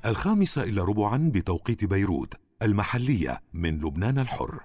5:15 بتوقيت بيروت المحلية من لبنان الحر.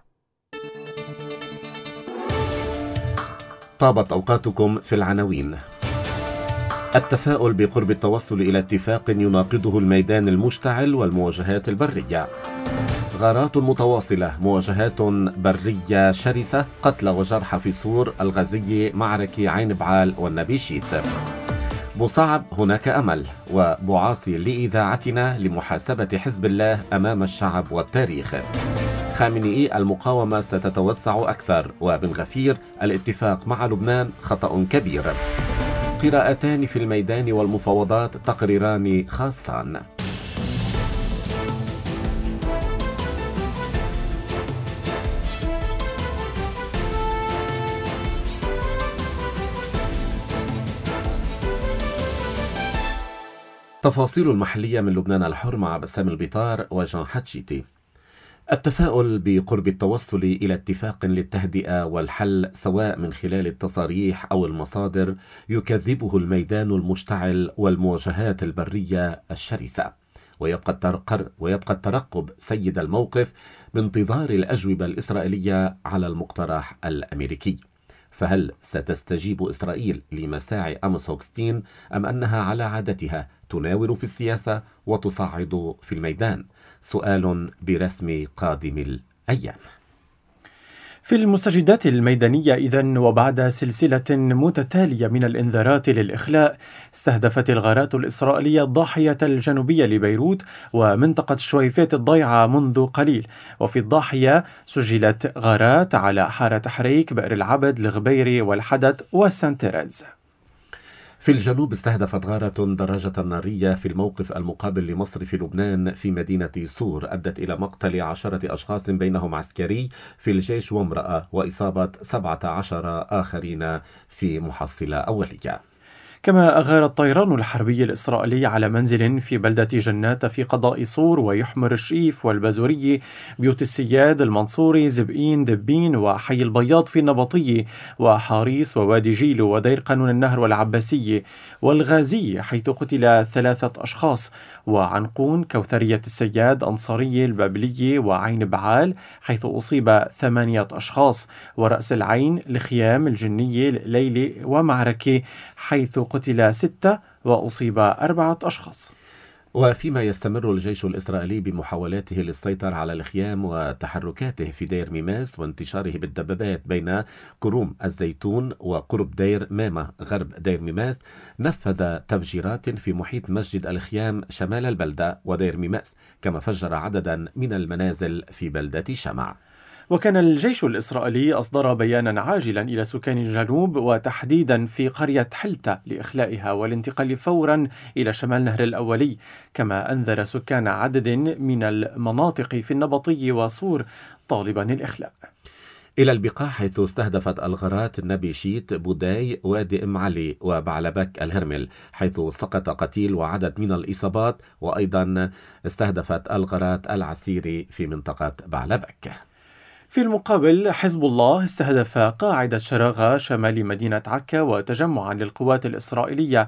طابت أوقاتكم في العناوين. التفاؤل بقرب التوصل إلى اتفاق يناقضه الميدان المشتعل والمواجهات البرية. غارات متواصلة، مواجهات برية شرسة، قتلى وجرحى في صور، الغزية، معركة عين بعال والنبيشيت. بوصعب هناك أمل، وبعاصي لإذاعتنا لمحاسبة حزب الله أمام الشعب والتاريخ. خامنئي المقاومة ستتوسع أكثر، وبن غفير الاتفاق مع لبنان خطأ كبير. قراءتان في الميدان والمفاوضات، تقريران خاصان. تفاصيل المحلية من لبنان الحر مع بسام البيطار وجان حتشيتي. التفاؤل بقرب التوصل إلى اتفاق للتهدئة والحل سواء من خلال التصاريح أو المصادر يكذبه الميدان المشتعل والمواجهات البرية الشرسة، ويبقى الترقب سيد الموقف بانتظار الأجوبة الإسرائيلية على المقترح الأمريكي. فهل ستستجيب إسرائيل لمساعي أموس هوكستين أم أنها على عادتها تناور في السياسة وتصعد في الميدان؟ سؤال برسم قادم الأيام. في المستجدات الميدانية إذن، وبعد سلسلة متتالية من الإنذارات للإخلاء، استهدفت الغارات الإسرائيلية الضاحية الجنوبية لبيروت ومنطقة شويفات الضيعة منذ قليل. وفي الضاحية سجلت غارات على حارة حريك، بئر العبد، الغبيري والحدث وسانتيريز. في الجنوب استهدفت غارة دراجة نارية في الموقف المقابل لمصر في لبنان في مدينة صور أدت إلى مقتل 10 أشخاص بينهم عسكري في الجيش وامرأة، وإصابة 17 آخرين في محصلة أولية. كما أغار الطيران الحربي الإسرائيلي على منزل في بلدة جنات في قضاء صور ويحمر الشيف والبازوري، بيوت السياد، المنصوري، زبئين، دبين وحي البياض في النبطية، وحاريس ووادي جيلو ودير قانون النهر والعباسية، والغازية حيث قتل 3 أشخاص، وعنقون، كوثرية السياد، أنصارية، البابلية وعين بعال حيث أصيب 8 أشخاص، ورأس العين، الخيام، الجنية، ليلة ومعركة حيث قتل 6 وأصيب 4 أشخاص. وفيما يستمر الجيش الإسرائيلي بمحاولاته للسيطرة على الخيام وتحركاته في دير ميماس وانتشاره بالدبابات بين كروم الزيتون وقرب دير مامة غرب دير ميماس، نفذ تفجيرات في محيط مسجد الخيام شمال البلدة ودير ميماس، كما فجر عددا من المنازل في بلدة شمع. وكان الجيش الإسرائيلي أصدر بيانا عاجلا إلى سكان الجنوب وتحديدا في قرية حلتة لإخلائها والانتقال فورا إلى شمال نهر الأولي، كما أنذر سكان عدد من المناطق في النبطي وصور طالبا الإخلاء. إلى البقاع حيث استهدفت الغارات النبيشيت، بوداي، وادي أم علي وبعلبك الهرمل حيث سقط قتيل وعدد من الإصابات، وأيضا استهدفت الغارات العسيري في منطقة بعلبك. في المقابل حزب الله استهدف قاعدة شراغة شمال مدينة عكا وتجمعا للقوات الإسرائيلية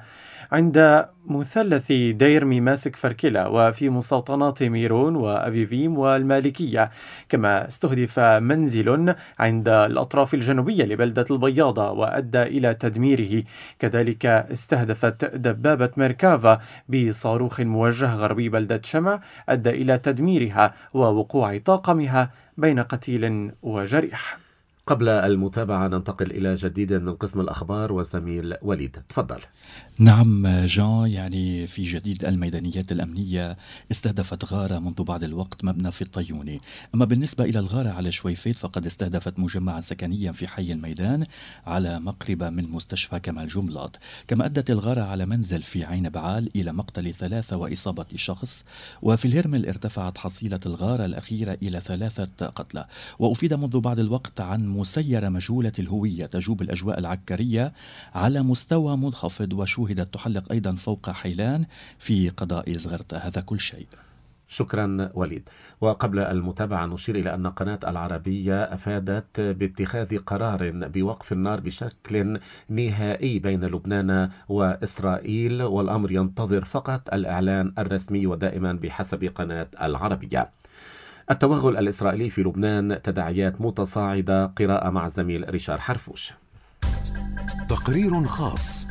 عند مثلث دير ميماسك فركلة وفي مستوطنات ميرون وأفيفيم والمالكية، كما استهدف منزل عند الأطراف الجنوبية لبلدة البياضة وأدى إلى تدميره. كذلك استهدفت دبابة ميركافا بصاروخ موجه غربي بلدة شمع أدى إلى تدميرها ووقوع طاقمها بين قتيل وجريح. قبل المتابعة ننتقل إلى جديد من قسم الأخبار والزميل وليد، تفضل. نعم جان، يعني في جديد الميدانيات الأمنية استهدفت غارة منذ بعض الوقت مبنى في الطيوني. أما بالنسبة إلى الغارة على شويفيت فقد استهدفت مجمعا سكنيا في حي الميدان على مقربة من مستشفى كمال جملات. كما أدت الغارة على منزل في عين بعال إلى مقتل 3 وإصابة شخص. وفي الهرمل ارتفعت حصيلة الغارة الأخيرة إلى 3 قتلى. وأفيد منذ بعض الوقت عن مسيرة مجهولة الهوية تجوب الأجواء العكرية على مستوى منخفض، وشوهدت تحلق أيضا فوق حيلان في قضاء زغرتة. هذا كل شيء. شكرا وليد. وقبل المتابعة نشير إلى أن قناة العربية أفادت باتخاذ قرار بوقف النار بشكل نهائي بين لبنان وإسرائيل، والأمر ينتظر فقط الإعلان الرسمي ودائما بحسب قناة العربية. التوغل الإسرائيلي في لبنان تداعيات متصاعدة. قراءة مع الزميل ريشار حرفوش. تقرير خاص.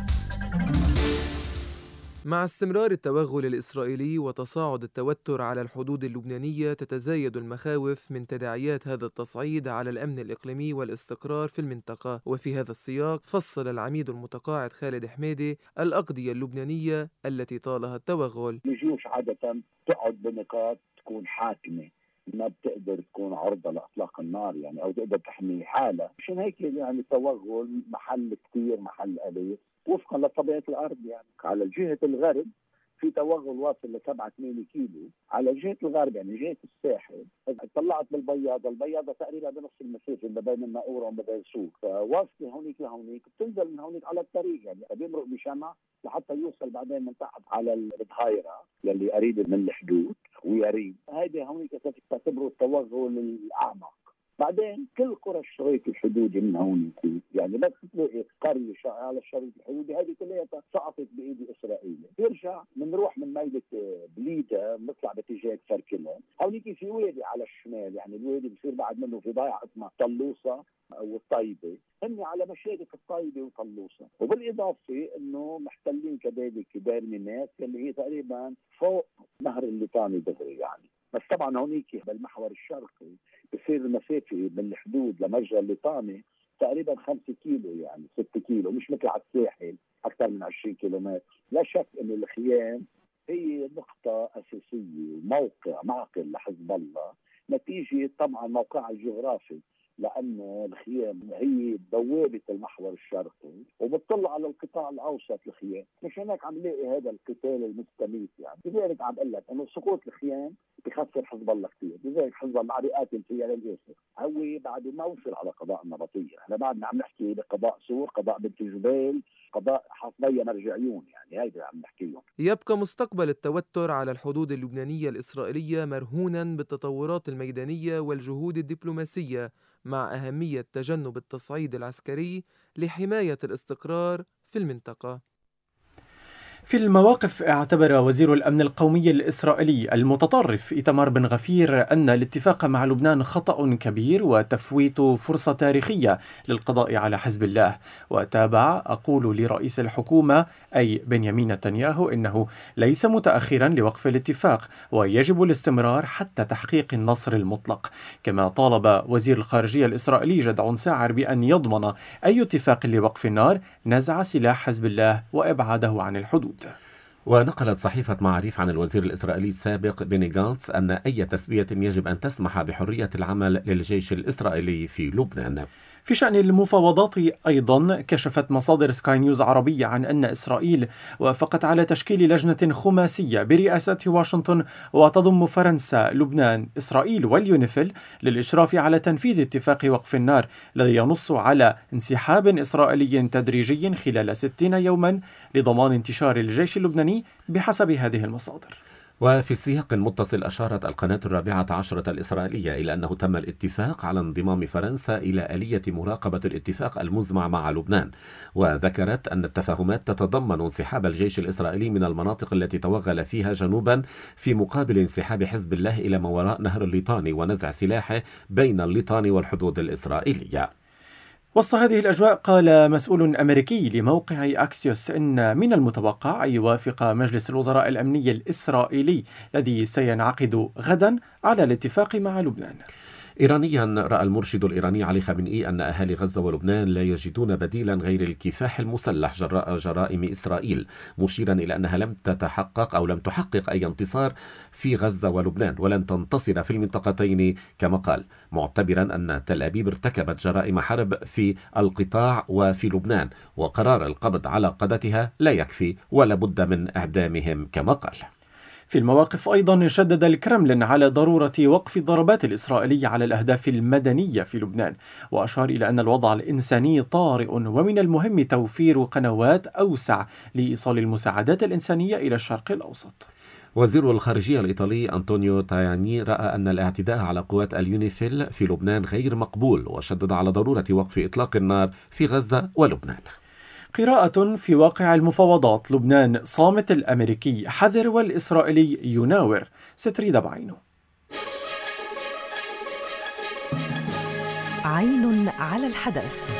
مع استمرار التوغل الإسرائيلي وتصاعد التوتر على الحدود اللبنانية، تتزايد المخاوف من تداعيات هذا التصعيد على الأمن الإقليمي والاستقرار في المنطقة. وفي هذا السياق فصل العميد المتقاعد خالد حميدي الأقضية اللبنانية التي طالها التوغل. الجيوش عادة تقعد بنقاط تكون حاكمة، ما بتقدر تكون عرضة لإطلاق النار يعني، أو تقدر تحمي حالها. عشان هيك يعني التوغل محل كتير محل قليل وفقا لطبيعة الأرض. يعني على جهة الغرب في توغل واصل ل 7-8 كيلو على جهة الغرب، يعني جهة الساحل. طلعت بالبياضة، البياضة تقريبا بنص المسافة ما بين الناقورة وما بين سوق، فواصلة هونيك لهونيك، بتنزل من هونيك على الطريق يعني بيمرق بشمع لحتى يوصل بعدين من تحت على البحيرة يلي قريبة من الحدود ويريد. هيدي هونيك تعتبره التوغل الأعمق. بعدين كل قرى الشريط الحدودي من هون يعني بس تلاقي قرية على الشريط الحدودي هذه كلها سقطت بإيد إسرائيل. بيرجع بنروح من ميلة بليدة بنطلع باتجاه فركلة، هونيك في وادي على الشمال، يعني الوادي بصير بعد منه في ضيعة اسمها طلوسة أو الطيبة، هن على مشارف الطيبة وطلوسة. وبالإضافة إنه محتلين كذلك دير ميناس اللي هي تقريبا فوق نهر الليطاني دغري يعني. بس طبعا هونيك بالمحور الشرقي بصير المسافة من الحدود لمجرى الليطاني تقريبا 5 كيلو يعني 6 كيلو، مش مثل على الساحل أكثر من 20 كيلومتر. لا شك أن الخيام هي نقطة أساسية، موقع معقل لحزب الله، نتيجة طبعا موقعها الجغرافي، لأنه الخيام هي بوابة المحور الشرقي وبتطل على القطاع الأوسط. الخيام مش هناك عم نلاقي هذا القتال المستميت يعني. لذلك عم بقول لك إنه سقوط الخيام بخسر حزب الله كثير. لذلك حزب الله عم بيقاتل فيها للآخر. هو بعد ما وصل على قضاء النبطية، احنا بعدنا عم نحكي بقضاء سور، قضاء بنت جبيل، قضاء حصبية مرجعيون، يعني هيدا عم نحكيهم. يبقى مستقبل التوتر على الحدود اللبنانية الإسرائيلية مرهونا بالتطورات الميدانية والجهود الدبلوماسية، مع أهمية تجنب التصعيد العسكري لحماية الاستقرار في المنطقة. في المواقف اعتبر وزير الأمن القومي الإسرائيلي المتطرف إيتمار بن غفير أن الاتفاق مع لبنان خطأ كبير وتفويت فرصة تاريخية للقضاء على حزب الله. وتابع: أقول لرئيس الحكومة أي بنيامين نتنياهو إنه ليس متأخرا لوقف الاتفاق ويجب الاستمرار حتى تحقيق النصر المطلق. كما طالب وزير الخارجية الإسرائيلي جدعون ساعر بأن يضمن أي اتفاق لوقف النار نزع سلاح حزب الله وإبعاده عن الحدود. ونقلت صحيفة معاريف عن الوزير الإسرائيلي السابق بيني غانتس أن أي تسوية يجب أن تسمح بحرية العمل للجيش الإسرائيلي في لبنان. في شأن المفاوضات أيضا كشفت مصادر سكاي نيوز عربية عن أن إسرائيل وافقت على تشكيل لجنة خماسية برئاسة واشنطن وتضم فرنسا، لبنان، إسرائيل واليونيفيل للإشراف على تنفيذ اتفاق وقف النار الذي ينص على انسحاب إسرائيلي تدريجي خلال 60 يوما لضمان انتشار الجيش اللبناني بحسب هذه المصادر. وفي سياق متصل أشارت القناة 14 الإسرائيلية إلى أنه تم الاتفاق على انضمام فرنسا إلى آلية مراقبة الاتفاق المزمع مع لبنان، وذكرت أن التفاهمات تتضمن انسحاب الجيش الإسرائيلي من المناطق التي توغل فيها جنوبا في مقابل انسحاب حزب الله إلى ما وراء نهر الليطاني ونزع سلاحه بين الليطاني والحدود الإسرائيلية. وسط هذه الأجواء قال مسؤول أمريكي لموقع أكسيوس إن من المتوقع أن يوافق مجلس الوزراء الأمني الإسرائيلي الذي سينعقد غدا على الاتفاق مع لبنان. إيرانيا رأى المرشد الإيراني علي خامنئي أن أهالي غزة ولبنان لا يجدون بديلا غير الكفاح المسلح جراء جرائم إسرائيل، مشيرا إلى أنها لم تحقق أي انتصار في غزة ولبنان ولن تنتصر في المنطقتين كما قال، معتبرا أن تل أبيب ارتكبت جرائم حرب في القطاع وفي لبنان وقرار القبض على قادتها لا يكفي ولا بد من إعدامهم كما قال. في المواقف أيضا شدد الكرملين على ضرورة وقف الضربات الإسرائيلية على الأهداف المدنية في لبنان، وأشار إلى أن الوضع الإنساني طارئ ومن المهم توفير قنوات أوسع لإيصال المساعدات الإنسانية إلى الشرق الأوسط. وزير الخارجية الإيطالي أنطونيو تاياني رأى أن الاعتداء على قوات اليونيفيل في لبنان غير مقبول، وشدد على ضرورة وقف إطلاق النار في غزة ولبنان. قراءة في واقع المفاوضات: لبنان صامت، الأمريكي حذر والإسرائيلي يناور. ستريد بعينه. عين على الحدث.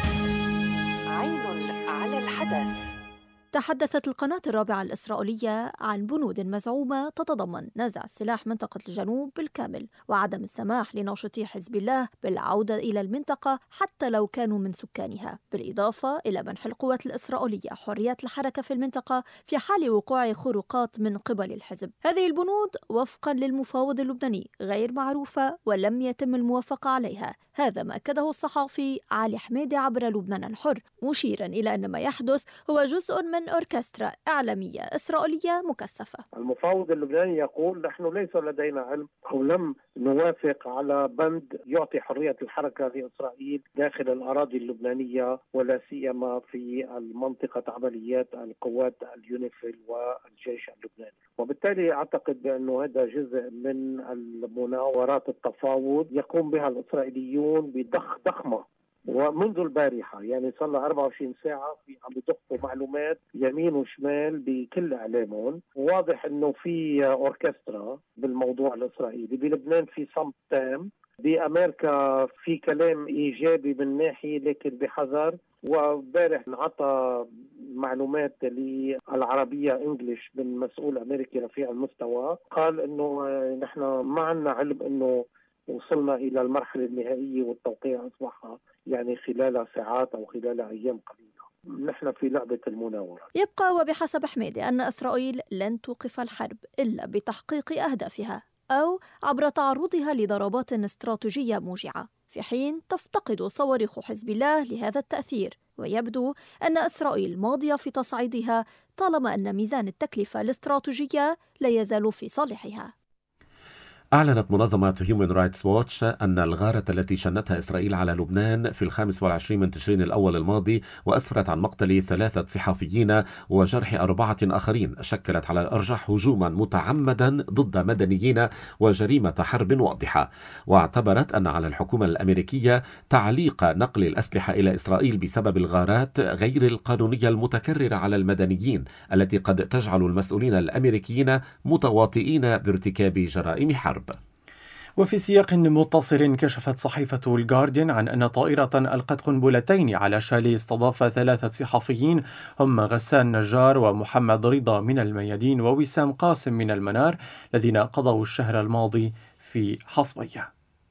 عين على الحدث. تحدثت القناة الرابعة الإسرائيلية عن بنود مزعومة تتضمن نزع سلاح منطقة الجنوب بالكامل وعدم السماح لناشطي حزب الله بالعودة إلى المنطقة حتى لو كانوا من سكانها، بالإضافة إلى منح القوات الإسرائيلية حرية الحركة في المنطقة في حال وقوع خروقات من قبل الحزب. هذه البنود وفقا للمفاوض اللبناني غير معروفة ولم يتم الموافقة عليها. هذا ما أكده الصحفي علي حميدي عبر لبنان الحر، مشيرا إلى أن ما يحدث هو جزء من أوركسترا إعلامية إسرائيلية مكثفة. المفاوض اللبناني يقول نحن ليس لدينا علم أو لم نوافق على بند يعطي حرية الحركة لإسرائيل داخل الأراضي اللبنانية، ولا سيما في المنطقة عمليات القوات اليونيفيل والجيش اللبناني. وبالتالي أعتقد بأنه هذا جزء من المناورات التفاوض يقوم بها الإسرائيليون بضخ ضخمة، ومنذ البارحة يعني صار لها 24 ساعة عم يضخوا معلومات يمين وشمال بكل إعلامهم. واضح أنه في أوركسترا بالموضوع الإسرائيلي. بلبنان في صمت تام، بأمريكا في كلام إيجابي من ناحية لكن بحذر. وبارح انعطى معلومات للعربية إنجليش من مسؤول أمريكي رفيع المستوى، قال أنه نحن ما عندنا علم أنه وصلنا إلى المرحلة النهائية والتوقيع أصبح يعني خلال ساعات أو خلال أيام قليلة. نحن في لعبة المناورة. يبقى وبحسب حميدي أن إسرائيل لن توقف الحرب إلا بتحقيق أهدافها أو عبر تعرضها لضربات استراتيجية موجعة، في حين تفتقد صواريخ حزب الله لهذا التأثير. ويبدو أن إسرائيل ماضية في تصعيدها طالما أن ميزان التكلفة الاستراتيجية لا يزال في صالحها. أعلنت منظمة هيومن رايتس ووتش أن الغارة التي شنتها إسرائيل على لبنان في 25 من تشرين الأول الماضي وأسفرت عن مقتل 3 صحفيين وجرح 4 آخرين شكلت على الأرجح هجوما متعمدا ضد مدنيين وجريمة حرب واضحة. واعتبرت أن على الحكومة الأمريكية تعليق نقل الأسلحة إلى إسرائيل بسبب الغارات غير القانونية المتكررة على المدنيين التي قد تجعل المسؤولين الأمريكيين متواطئين بارتكاب جرائم حرب. وفي سياق متصل، كشفت صحيفة الجارديان عن أن طائرة ألقت قنبلتين على شاليه استضاف 3 صحفيين هم غسان نجار ومحمد رضا من الميادين ووسام قاسم من المنار، الذين قضوا الشهر الماضي في حصبية.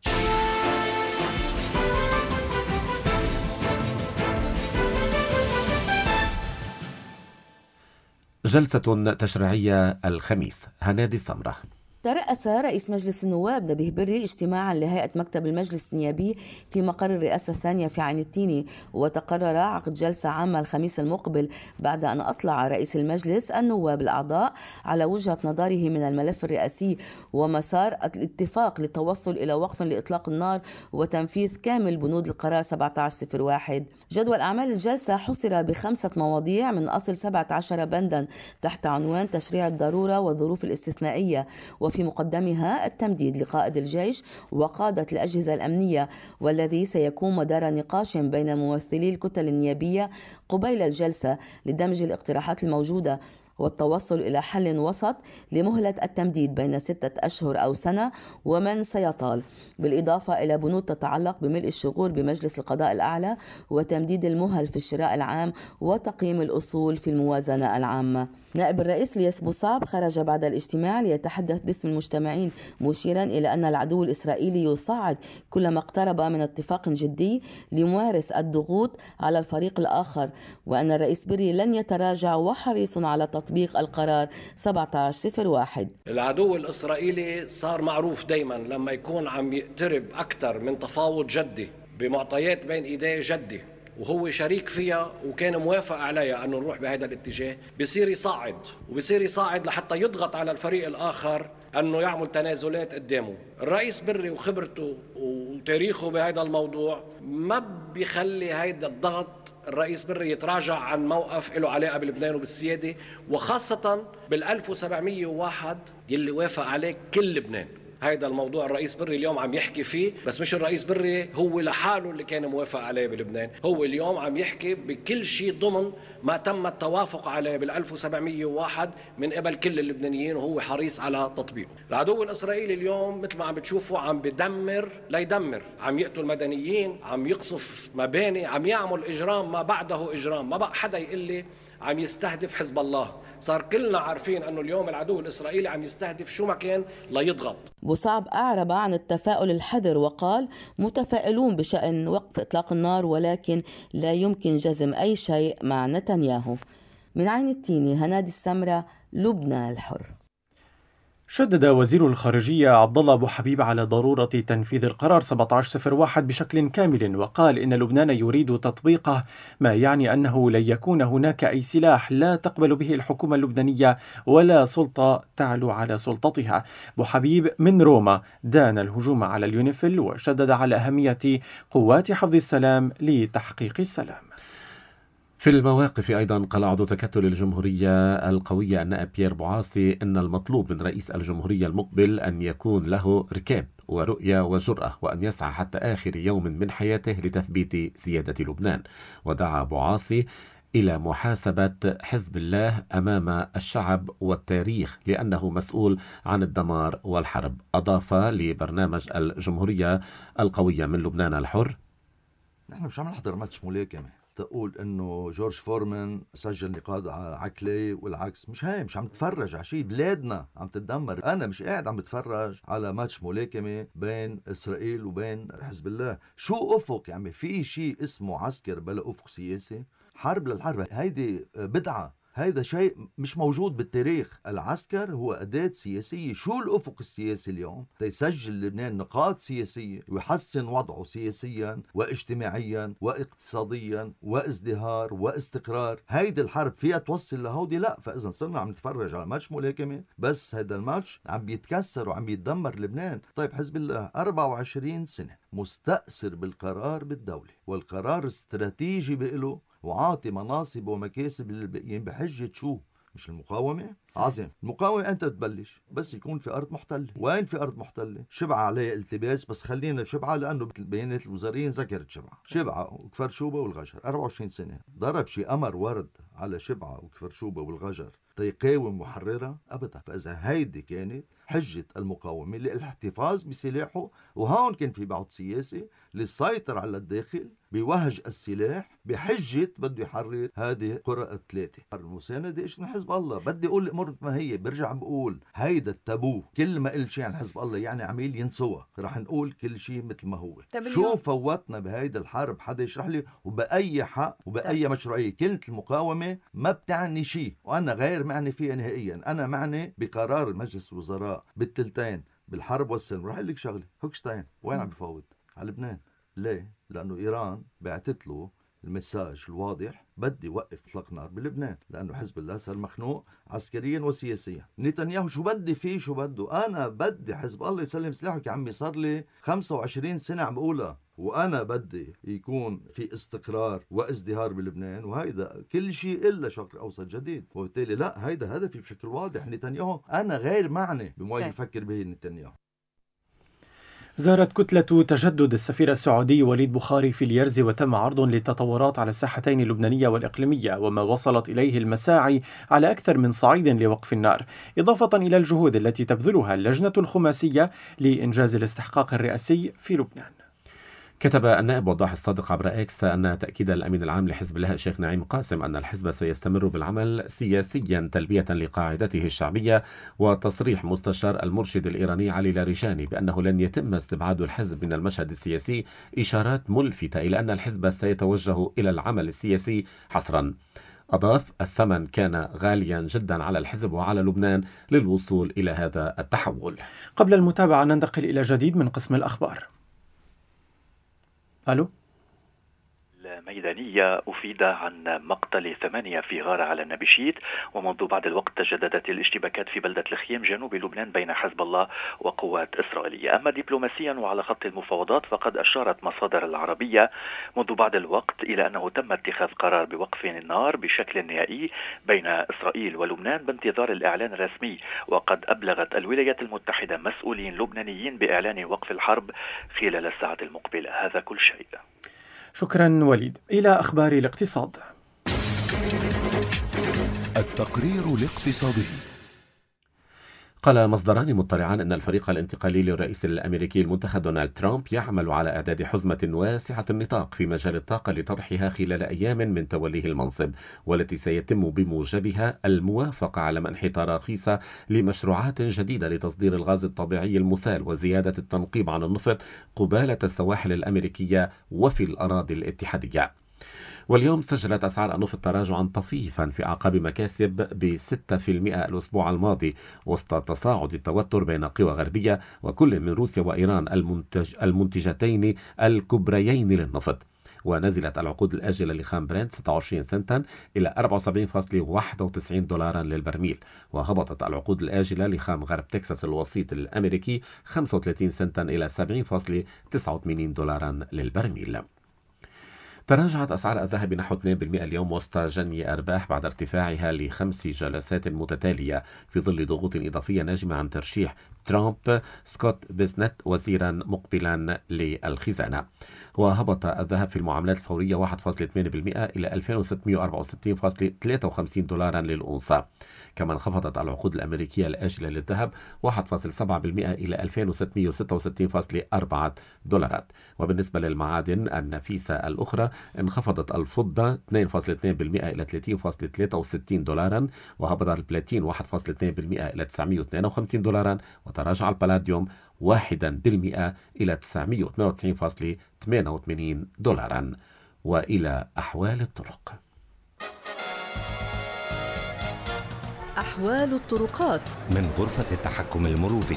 جلسة تشريعية الخميس. هنادي السمرة. ترأس رئيس مجلس النواب نبيه بري اجتماعا لهيئة مكتب المجلس النيابي في مقر الرئاسة الثانية في عين التيني، وتقرر عقد جلسة عامة الخميس المقبل بعد أن أطلع رئيس المجلس النواب الأعضاء على وجهة نظره من الملف الرئاسي ومسار الاتفاق للتوصل إلى وقف لإطلاق النار وتنفيذ كامل بنود القرار 1701. جدول أعمال الجلسة حصر ب5 مواضيع من أصل 17 بندا تحت عنوان تشريع الضرورة والظروف الاستثنائية، وفي مقدمها التمديد لقائد الجيش وقادة الأجهزة الأمنية، والذي سيكون مدار نقاش بين ممثلي الكتل النيابية قبيل الجلسة لدمج الاقتراحات الموجودة والتوصل إلى حل وسط لمهلة التمديد بين 6 أشهر أو سنة ومن سيطال، بالإضافة إلى بنود تتعلق بملء الشغور بمجلس القضاء الأعلى وتمديد المهل في الشراء العام وتقييم الأصول في الموازنة العامة. نائب الرئيس لياس بوصعب خرج بعد الاجتماع ليتحدث باسم المجتمعين، مشيرا إلى أن العدو الإسرائيلي يصعد كلما اقترب من اتفاق جدي ليمارس الضغوط على الفريق الآخر، وأن الرئيس بري لن يتراجع وحريص على تطبيق القرار 1701. العدو الإسرائيلي صار معروف دايما لما يكون عم يقترب أكثر من تفاوض جدي بمعطيات بين إيديه جدي وهو شريك فيها وكان موافق عليها أنه نروح بهذا الاتجاه، بيصير يصعد لحتى يضغط على الفريق الآخر أنه يعمل تنازلات قدامه. الرئيس بري وخبرته وتاريخه بهذا الموضوع ما بيخلي هيدا الضغط الرئيس بري يتراجع عن موقف له علاقة بلبنان وبالسيادة، وخاصة بال1701 يلي وافق عليه كل لبنان. هيدا الموضوع الرئيس بري اليوم عم يحكي فيه، بس مش الرئيس بري هو لحاله اللي كان موافق عليه بلبنان، هو اليوم عم يحكي بكل شيء ضمن ما تم التوافق عليه بال1701 من قبل كل اللبنانيين، وهو حريص على تطبيقه. العدو الإسرائيلي اليوم مثل ما عم بتشوفوا عم بدمر ليدمر، عم يقتل مدنيين، عم يقصف مباني، عم يعمل إجرام ما بعده إجرام. ما بقى حدا يقول لي عم يستهدف حزب الله، صار كلنا عارفين أنه اليوم العدو الإسرائيلي عم يستهدف شو ما كان ليضغط. بوصعب أعرب عن التفاؤل الحذر وقال: متفائلون بشأن وقف إطلاق النار، ولكن لا يمكن جزم أي شيء مع نتنياهو. من عين التيني، هنادي السمرة، لبنان الحر. شدد وزير الخارجية عبد الله أبو حبيب على ضرورة تنفيذ القرار 1701 بشكل كامل، وقال إن لبنان يريد تطبيقه، ما يعني أنه لن يكون هناك أي سلاح لا تقبل به الحكومة اللبنانية ولا سلطة تعلو على سلطتها. أبو حبيب من روما دان الهجوم على اليونيفيل وشدد على أهمية قوات حفظ السلام لتحقيق السلام. في المواقف أيضا قال عضو تكتل الجمهورية القوية النائب بيير بوعاصي إن المطلوب من رئيس الجمهورية المقبل أن يكون له ركاب ورؤية وجرأة، وأن يسعى حتى آخر يوم من حياته لتثبيت سيادة لبنان. ودعا بوعاصي إلى محاسبة حزب الله أمام الشعب والتاريخ لأنه مسؤول عن الدمار والحرب. أضاف لبرنامج الجمهورية القوية من لبنان الحر: نحن مش عم نحضر ماتش ملاكمة تقول انه جورج فورمان سجل نقاط على كلي والعكس. مش هاي، مش عم تتفرج على شيء، بلادنا عم تتدمر. انا مش قاعد عم بتفرج على ماتش ملاكمة بين اسرائيل وبين حزب الله. شو افق يعني؟ في شيء اسمه عسكر بلا افق سياسي؟ حرب للحرب هيدي بدعة، هذا شيء مش موجود بالتاريخ. العسكر هو أداة سياسية. شو الأفق السياسي اليوم؟ يسجل لبنان نقاط سياسية ويحسن وضعه سياسيا واجتماعيا واقتصاديا وازدهار واستقرار. هيدي الحرب فيها توصل لهودي؟ لا. فإذا صرنا عم نتفرج على ماتش ملاكمة، بس هذا الماتش عم بيتكسر وعم يتدمر لبنان. طيب حزب الله 24 سنة مستأثر بالقرار بالدولة، والقرار استراتيجي بإله وعاطي مناصب ومكاسب للباقيين بحجة شو؟ مش المقاومة؟ عظيم. المقاومة أنت تبلش بس يكون في أرض محتلة. وين في أرض محتلة؟ شبعة عليها التباس، بس خلينا شبعة لأنه البيانات الوزارية ذكرت شبعة وكفر شوبة والغجر. 24 سنة ضرب شي أمر ورد على شبعة وكفر شوبة والغجر تيقاوم محررة؟ أبدا. فإذا هيدي كانت حجة المقاومة للاحتفاظ بسلاحه، وهون كان في بعض سياسي للسيطرة على الداخل بوهج السلاح بحجة بده يحرر هذه قرى الثلاثة. المساندة إيش من حزب الله؟ بدي أقول الأمور ما هي. برجع بقول هيدا التابو. كل ما قلت شيء عن حزب الله يعني عميل ينسوى، رح نقول كل شيء مثل ما هو. شو فوتنا بهيدا الحرب؟ حدا يشرح لي. وبأي حق وبأي مشروعية. كلمة المقاومة ما بتعني شيء، وأنا غير معني فيها نهائيا. أنا معني بقرار مجلس الوزراء بالتلتين بالحرب والسلم. رح أقول لك شغلة، هوكشتاين وين عم بفوت؟ على لبنان. ليه؟ لأنه إيران بعتت له المساج الواضح: بدي وقف إطلاق نار بلبنان، لأنه حزب الله صار مخنوق عسكريا وسياسيا. نتنياهو شو بدي فيه؟ شو بده؟ أنا بدي حزب الله يسلم سلاحه. يا عمي صار لي 25 سنة عم بقولها، وأنا بدي يكون في استقرار وازدهار بلبنان، وهيدا كل شيء إلا شرق أوسط جديد. وبالتالي لا، هيدا هدفي بشكل واضح. نتنياهو أنا غير معني بما يفكر به نتنياهو. زارت كتلة تجدد السفير السعودي وليد بخاري في اليرز، وتم عرض للتطورات على الساحتين اللبنانية والإقليمية وما وصلت إليه المساعي على أكثر من صعيد لوقف النار، إضافة إلى الجهود التي تبذلها اللجنة الخماسية لإنجاز الاستحقاق الرئاسي في لبنان. كتب النائب وضاح الصادق عبر إكس أن تأكيد الأمين العام لحزب الله الشيخ نعيم قاسم أن الحزب سيستمر بالعمل سياسيا تلبية لقاعدته الشعبية، وتصريح مستشار المرشد الإيراني علي لاريشاني بأنه لن يتم استبعاد الحزب من المشهد السياسي، إشارات ملفتة إلى أن الحزب سيتوجه إلى العمل السياسي حصرا. أضاف: الثمن كان غاليا جدا على الحزب وعلى لبنان للوصول إلى هذا التحول. قبل المتابعة ننتقل إلى جديد من قسم الأخبار. ألو؟ ميدانية أفيد عن مقتل 8 في غارة على النبشيت. ومنذ بعض الوقت تجددت الاشتباكات في بلدة الخيم جنوب لبنان بين حزب الله وقوات إسرائيلية. أما دبلوماسيا وعلى خط المفاوضات فقد أشارت مصادر العربية منذ بعض الوقت إلى أنه تم اتخاذ قرار بوقف النار بشكل نهائي بين إسرائيل ولبنان بانتظار الإعلان الرسمي. وقد أبلغت الولايات المتحدة مسؤولين لبنانيين بإعلان وقف الحرب خلال الساعات المقبلة. هذا كل شيء. شكرا وليد. إلى أخبار الاقتصاد. التقرير الاقتصادي. قال مصدران مطلعان أن الفريق الانتقالي للرئيس الأمريكي المنتخب دونالد ترامب يعمل على إعداد حزمة واسعة النطاق في مجال الطاقة لطرحها خلال أيام من توليه المنصب، والتي سيتم بموجبها الموافقة على منح تراخيص لمشروعات جديدة لتصدير الغاز الطبيعي المسال وزيادة التنقيب عن النفط قبالة السواحل الأمريكية وفي الأراضي الاتحادية. واليوم سجلت أسعار النفط تراجعا طفيفا في أعقاب مكاسب ب6% الأسبوع الماضي وسط تصاعد التوتر بين قوى غربية وكل من روسيا وإيران المنتجتين الكبريين للنفط. ونزلت العقود الآجلة لخام برنت 26 سنتا إلى 74.91 دولارا للبرميل، وهبطت العقود الآجلة لخام غرب تكساس الوسيط الأمريكي 35 سنتا إلى 70.89 دولارا للبرميل. تراجعت أسعار الذهب بنحو 2% اليوم وسط جني أرباح بعد ارتفاعها ل5 جلسات متتالية في ظل ضغوط إضافية ناجمة عن ترشيح ترامب سكوت بيسنت وزيرا مقبلا للخزانة. وهبط الذهب في المعاملات الفورية 1.2% إلى 2664.53 دولارا للأونصة. كما انخفضت العقود الأمريكية الآجلة للذهب 1.7% إلى 2666.4 دولارات. وبالنسبة للمعادن النفيسة الأخرى انخفضت الفضة 2.2% إلى 30.63 دولارا، وهبط البلاتين 1.2% إلى 952 دولارا، وتراجع البلاديوم 1% إلى 992.88 دولارا. وإلى أحوال الطرق. أحوال الطرقات من غرفة التحكم المروري.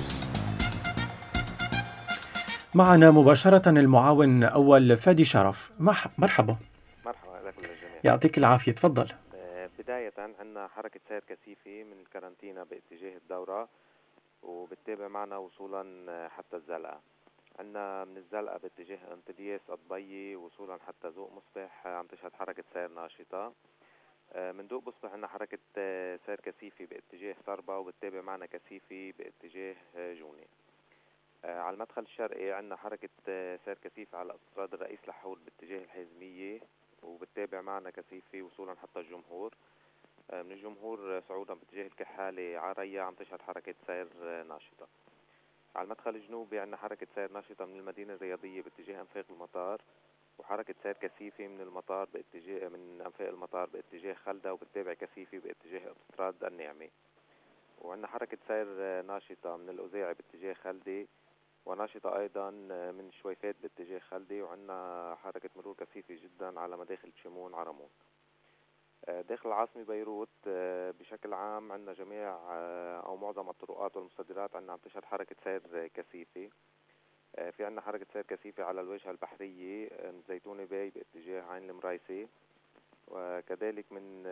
معنا مباشرة المعاون أول فادي شرف. مرحبا. مرحبا لكم الجميع. يعطيك العافية، تفضل. بداية عندنا حركة سير كثيفة من الكارنتينا باتجاه الدورة، وبتتابع معنا وصولا حتى الزلقة. عندنا من الزلقة باتجاه انطلياس الضبي وصولا حتى ذوق مصبح عم تشهد حركة سير ناشطة. من ذوق مصبح عندنا حركة سير كثيفة باتجاه صربة، وبتتابع معنا كثيفة باتجاه جوني. على المدخل الشرقي عندنا حركة سير كثيفة على اقتصاد الرئيس لحول باتجاه الحزمية، وبتتابع معنا كثيفة وصولا حتى الجمهور. من الجمهور صعودا باتجاه الكحالة عريا عم تشهد حركة سير ناشطة. على المدخل الجنوبي عندنا حركة سير ناشطة من المدينة الرياضية باتجاه أنفاق المطار، وحركة سير كثيفة من المطار باتجاه من أنفاق المطار باتجاه خلدة، وبتتابع كثيفة باتجاه اوتوستراد النعمة. وعندنا حركة سير ناشطة من الأوزاعي باتجاه خلدة، وناشطة أيضا من شويفات باتجاه خلدة، وعندنا حركة مرور كثيفة جدا على مداخل شمون عرمون. داخل العاصمة بيروت بشكل عام عندنا جميع أو معظم الطرقات والمصدرات عندنا عم تشهد حركة سير كثيفة. في عندنا حركة سير كثيفة على الواجهة البحرية من زيتونة باي باتجاه عين المرايسي، وكذلك من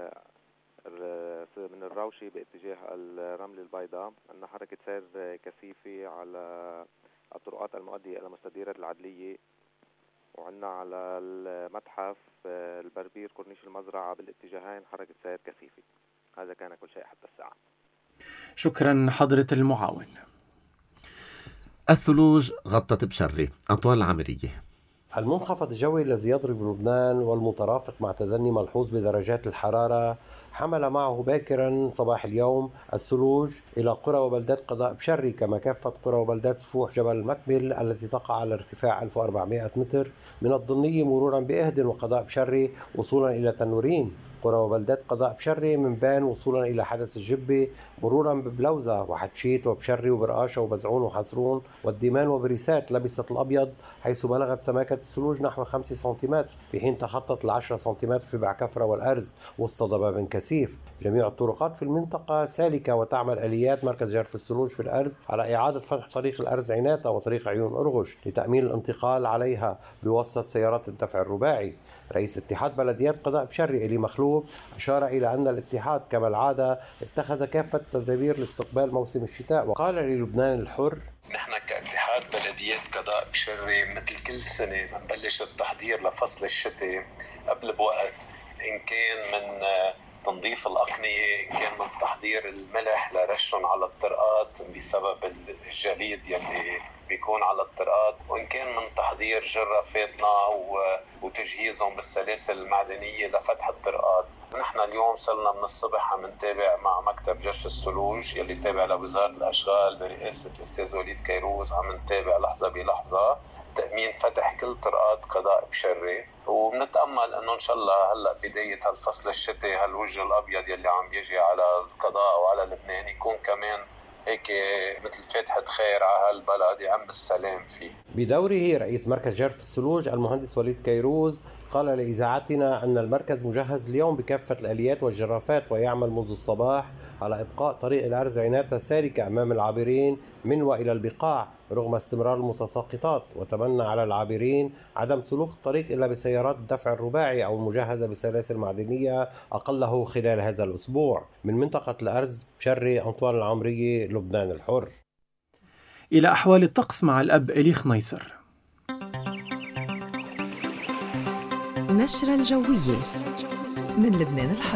الروشي باتجاه الرمل البيضاء. عندنا حركة سير كثيفة على الطرقات المؤدية إلى مستديرة العدلية، وعندنا على المتحف البربير كورنيش المزرعة بالاتجاهين حركة سير كثيفة. هذا كان كل شيء حتى الساعة. شكرا حضرة المعاون. الثلوج غطت بشري. أنطوان العامرية. المنخفض الجوي الذي يضرب لبنان والمترافق مع تدني ملحوظ بدرجات الحرارة حمل معه باكرا صباح اليوم الثلوج إلى قرى وبلدات قضاء بشري، كما كافة قرى وبلدات سفوح جبل المكمل التي تقع على ارتفاع 1400 متر من الضنية، مرورا بإهدن وقضاء بشري وصولا إلى تنورين. قرى وبلدات قضاء بشري من بان وصولا إلى حدث الجبة مرورا ببلوزة وحتشيت وبشري وبرقاشة وبزعون وحصرون والديمان وبريسات لبست الأبيض، حيث بلغت سماكة الثلوج نحو 5 سنتيمتر، في حين تخطت 10 سنتيمتر في بعكفرة والأرز وسط ضباب كثيف. جميع الطرقات في المنطقة سالكة، وتعمل آليات مركز جرف الثلوج في الأرز على إعادة فتح طريق الأرز عناتة وطريق عيون أرغش لتأمين الانتقال عليها بواسطة سيارات الدفع الرباعي. رئيس اتحاد بلديات قضاء بشري إلي مخلوف أشار إلى أن الاتحاد كما العادة اتخذ كافة التدابير لاستقبال موسم الشتاء، وقال للبنان الحر: نحن كاتحاد بلديات قضاء بشري مثل كل سنة بنبلش التحضير لفصل الشتاء قبل بوقت، إن كان من تنظيف الأقنية، إن كان من تحضير الملح لرشهم على الطرقات بسبب الجليد يلي بيكون على الطرقات، وإن كان من تحضير جرافاتنا وتجهيزهم بالسلاسل المعدنية لفتح الطرقات. نحن اليوم صرنا من الصبح عم نتابع مع مكتب جرف الثلوج يلي تابع لوزارة الأشغال برئاسة الأستاذ وليد كيروز، عم نتابع لحظة بلحظة تأمين فتح كل طرقات قضاء بشري، وبنتأمل انه ان شاء الله هلا بداية هالفصل الشتاء هالوجه الابيض يلي عم يجي على القضاء وعلى لبنان يكون كمان هيك مثل فاتحة خير على هالبلد يعم بالسلام فيه. بدوره رئيس مركز جرف الثلوج المهندس وليد كيروز قال لإذاعتنا أن المركز مجهز اليوم بكافة الآليات والجرافات، ويعمل منذ الصباح على إبقاء طريق الأرز عناتة سالكة أمام العابرين من وإلى البقاع رغم استمرار المتساقطات، وتمنى على العابرين عدم سلوك الطريق إلا بسيارات الدفع الرباعي أو المجهزة بسلاسل معدنية أقله خلال هذا الأسبوع. من منطقة الأرز بشري، أنطوان العمرية، لبنان الحر. إلى أحوال الطقس مع الأب إليخ نيسر. نشرة الجوية من لبنان الحر.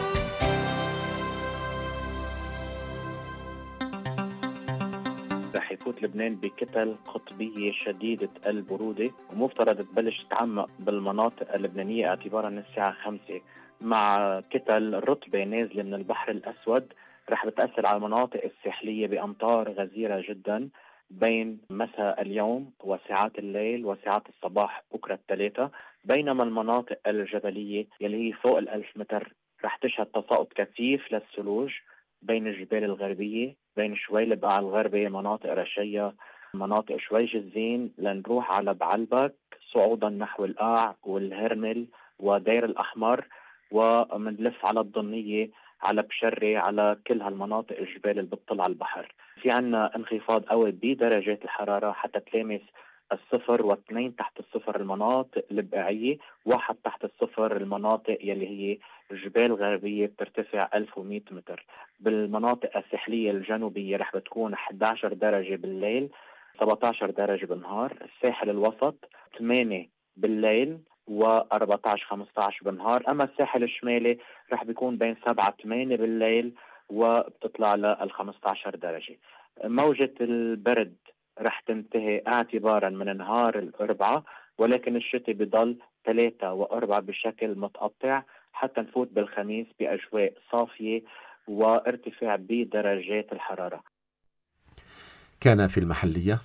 رح يفوت لبنان بكتل قطبية شديدة البرودة، ومفترض تبلش تتعمق بالمناطق اللبنانية اعتبارا من الساعة 5 مع كتل رطبة نازلة من البحر الأسود رح بتأثر على المناطق الساحلية بأمطار غزيرة جدا بين مساء اليوم وساعات الليل وساعات الصباح بكرة الثلاثة، بينما المناطق الجبلية يلي هي فوق 1000 متر رح تشهد تساقط كثيف للثلوج بين الجبال الغربية، بين شوي البقاع الغربية، مناطق رشية، مناطق شوي جزين، لنروح على بعلبك صعودا نحو القاع والهرمل ودير الأحمر، ومنلف على الضنية على بشري على كل هالمناطق الجبال اللي بتطل على البحر. في عنا انخفاض قوي بدرجات الحرارة حتى تلامس 0 و2 تحت الصفر المناطق البقاعية، 1 تحت الصفر المناطق يلي هي الجبال الغربية بترتفع 1100 متر. بالمناطق الساحلية الجنوبية رح بتكون 11 درجة بالليل 17 درجة بالنهار، الساحل الوسط 8 بالليل و14-15 بالنهار، أما الساحل الشمالي رح بيكون بين 7-8 بالليل وبتطلع ل 15 درجة. موجة البرد رح تنتهي اعتبارا من نهار الأربعاء، ولكن الشتاء بضل 3 و4 بشكل متقطع حتى نفوت بالخميس بأجواء صافية وارتفاع بدرجات الحرارة. كان في المحلية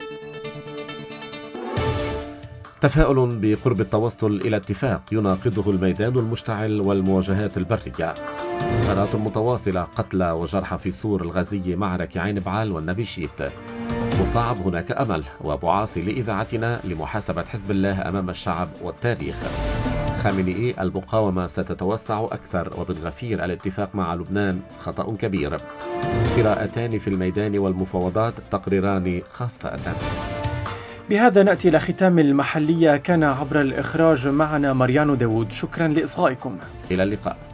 تفاؤل بقرب التوصل إلى اتفاق يناقضه الميدان المشتعل والمواجهات البرية. غارات متواصلة، قتلى وجرحى في سور الغزية، معركة عين بعال والنبيشيت. مصعب هناك أمل، وبعاصي لإذاعتنا لمحاسبة حزب الله أمام الشعب والتاريخ. خامنئي: المقاومة ستتوسع أكثر، وبن غفير: الاتفاق مع لبنان خطأ كبير. قراءتان في الميدان والمفاوضات، تقريران خاصان. بهذا نأتي إلى ختام المحلية. كان عبر الإخراج معنا ماريانو داوود. شكرا لإصغائكم. إلى اللقاء.